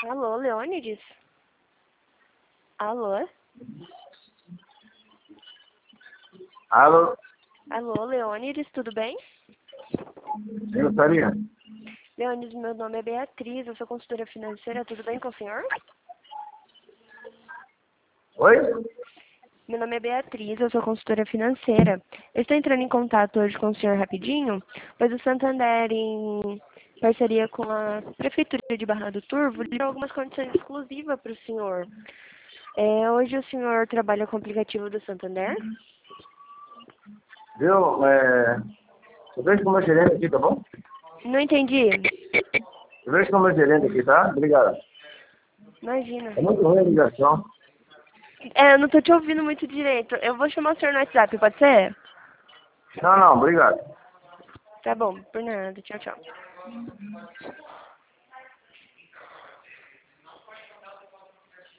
Alô, Leônides? Alô? Alô, Alô, Leônides, tudo bem? eu gostaria. Leônides, meu nome é Beatriz, eu sou consultora financeira, tudo bem com o senhor? Oi? Meu nome é Beatriz, eu sou consultora financeira. Eu estou entrando em contato hoje com o senhor rapidinho, pois o Santander, em parceria com a Prefeitura de Barra do Turvo, deu algumas condições exclusivas para o senhor. Hoje o senhor trabalha com o aplicativo do Santander? Viu? Eu vejo com o meu gerente aqui, tá bom? Não entendi. Eu vejo com o meu gerente aqui, tá? Obrigado. Imagina. É muito ruim a ligação. Eu não tô te ouvindo muito direito. Eu vou chamar o senhor no WhatsApp, pode ser? Não, obrigado. Tá bom, por nada. Tchau, tchau.